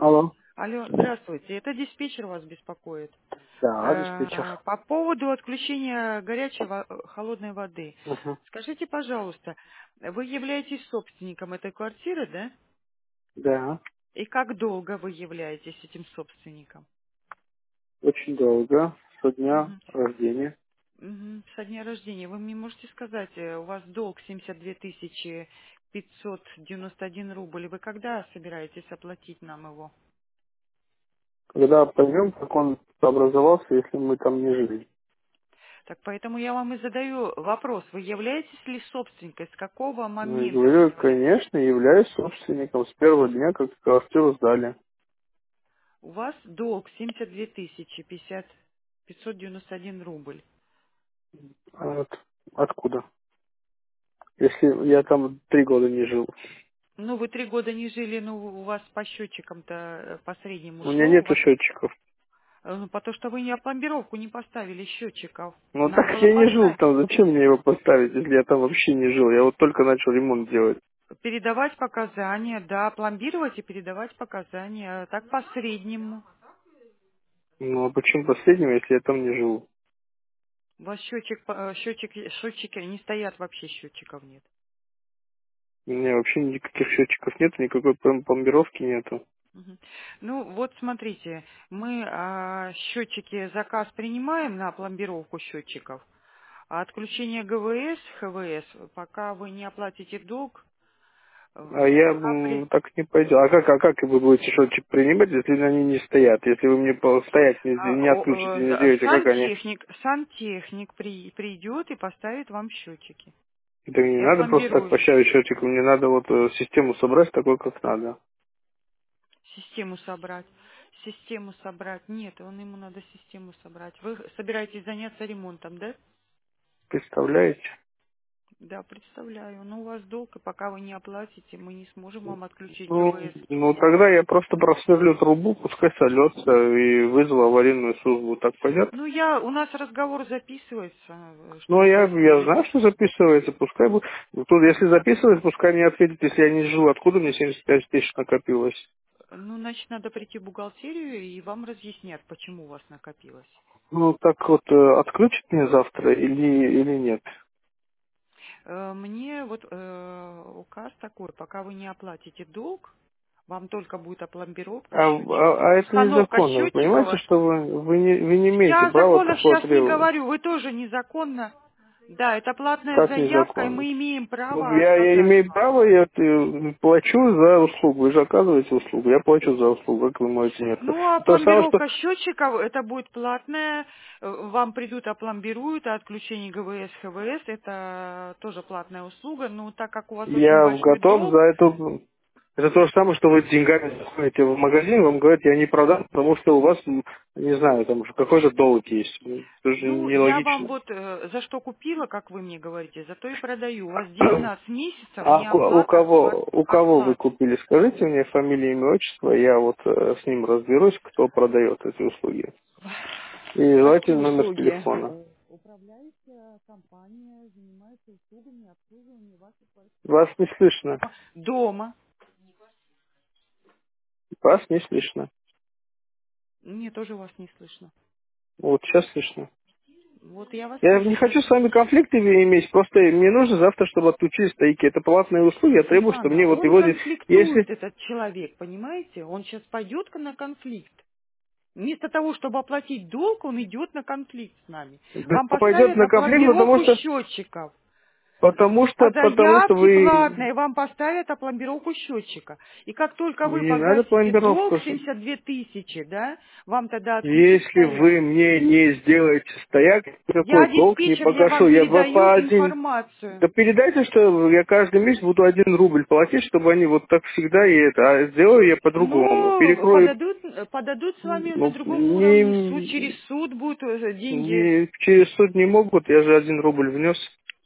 Алло. Алло, здравствуйте. Это диспетчер вас беспокоит. Да, диспетчер. По поводу отключения горячей холодной воды. Угу. Скажите, пожалуйста, вы являетесь собственником этой квартиры, да? Да, И как долго вы являетесь этим собственником? очень долго, со дня Мгм. рождения. Мгм. Со дня рождения. Вы мне можете сказать, у вас долг 72 591 рубль. Вы когда собираетесь оплатить нам его? Когда поймем, как он образовался, если мы там не жили. Так поэтому я вам и задаю вопрос. Вы являетесь ли собственником? С какого Ну, и момента вы говорю, являетесь? конечно, являюсь собственником с первого дня, как квартиру сдали. У вас долг 72 591 рубль. Откуда? Если я там 3 года не жил. Ну, вы 3 года не жили, ну, у вас по счетчикам-то по среднему У меня шло. У нету вас, счетчиков. ну, потому что вы не пломбировку не поставили счетчиков. Ну Надо так было я не жил поставить. там, зачем мне его поставить, если я там вообще не жил? Я вот только начал ремонт делать. Передавать показания, да, пломбировать и передавать показания. Так по среднему. Ну а почему последнего, если я там не жил? У вас счетчики не стоят, вообще счетчиков нет. У меня вообще никаких счетчиков нет, никакой пломбировки нету. Мгм. Ну, вот смотрите, мы счетчики, заказ принимаем на пломбировку счетчиков, а отключение ГВС, ХВС, пока вы не оплатите долг, А я пока так не пойду. А как вы будете счетчик принимать, если они не стоят? Если вы мне стоять не отключите, не сделаете, как они? сантехник придет и поставит вам счетчики. Это мне И не надо просто так опломбирует поставить счетчик, мне надо вот систему собрать такой, как надо. систему собрать. Систему собрать. Нет, ему надо систему собрать. Вы собираетесь заняться ремонтом, да? Представляете? Да, представляю. Но у вас долг, и пока вы не оплатите, мы не сможем вам отключить Ну, ГВС. ну тогда я просто просверлю трубу, пускай сольется и вызову аварийную службу. Так пойдет? Ну, у нас разговор записывается, Ну, чтобы я выяснили. знаю, что записывается, пускай будет. Ну, тут, если записывается, пускай мне ответит, если я не жил, откуда мне 75 тысяч накопилось. Ну, значит, надо прийти в бухгалтерию, и вам разъяснят, почему у вас накопилось. Ну, так вот, отключит мне завтра или нет? Мне вот указ такой, пока вы не оплатите долг, вам только будет опломбировка счетчиков. А это Установка незаконно. Вы понимаете, счетчиков. что вы не имеете Я о права законах такого сейчас не требовать? говорю, вы тоже незаконно. Да, это платная Как заявка, и незаконно? мы имеем Ну, право я отказать имею вам. право, я плачу за услугу. Вы же оказываете услугу, я плачу за услугу. Как вы можете нет? Ну, а То же самое, что пломбировка счетчиков, это будет платная. Вам придут, опломбируют, а отключение ГВС, ХВС, это тоже платная услуга. Но так как у вас очень я большой готов за долг, это. Это то же самое, что вы деньгами заходите в магазин, вам говорят, я не продам, потому что у вас, не знаю, там же какой-то долг есть. Это же ну, я вам нелогично. вот за что купила, как вы мне говорите, за то и продаю. У вас 19 месяцев А у неоплата кого вы оплат. купили? Скажите мне фамилию, имя, отчество, я вот с ним разберусь, кто продает эти услуги. И желательно Какие номер услуги? телефона. Управляющая компания занимается услугами обслуживания вашей Вас не слышно. квартиры. Дома. Вас не слышно. Мне тоже вас не слышно. Вот сейчас слышно. Вот я вас Я не слышу. хочу с вами конфликты иметь, просто мне нужно завтра, чтобы отключили стояки. Это платные услуги, я требую, чтобы мне Светлана, вот он его... Если... конфликтует, этот человек, понимаете? Он сейчас пойдет на конфликт. Вместо того, чтобы оплатить долг, он идет на конфликт с нами. Да, Вам пойдет поставят на конфликт, опломбировку счетчиков. По потому что заявке вы... платной вам поставят опломбировку счетчика. И как только вы Не надо погасите долг пломбировку. 72 тысячи, да, вам тогда отключат Если стояк. вы мне не сделаете стояк, Я никакой долг не диспетчер, я погашу. вам Я передаю по один... информацию. Да передайте, что я каждый месяц буду 1 рубль платить, чтобы они вот так всегда и это. А сделаю я по-другому. Ну, Перекрою... подадут с вами на Ну, другом уровне. Суд через суд будут деньги. через суд не могут, я же 1 рубль внес.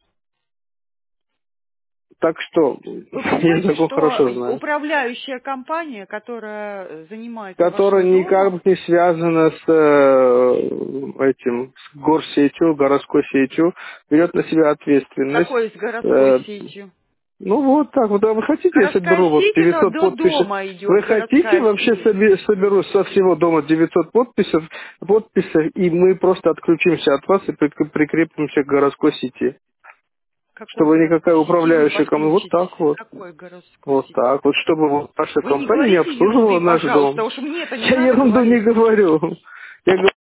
Так что, Вы я понимаете, закон что хорошо знаю. управляющая компания, которая занимается Которая вашим домом, никак не связана с этим, с горсетью, городской сетью, берет на себя ответственность. какой с городской Э, сетью? Ну вот так вот. А вы хотите, я Городская соберу вот сеть, но 900 до подписей? дома Вы идет хотите, городская вообще сеть. соберу со всего дома 900 подписей, и мы просто отключимся от вас и прикрепимся к городской сети. Какой Чтобы никакая городской сети вы управляющая компания, вот подключитесь? так вот. Какой городской Вот сети? так вот, чтобы вот ваша Вы не компания не говорите обслуживала ерунды, наш пожалуйста, дом. уж мне это не Я надо ерунду не говорить. говорю. Я говорю,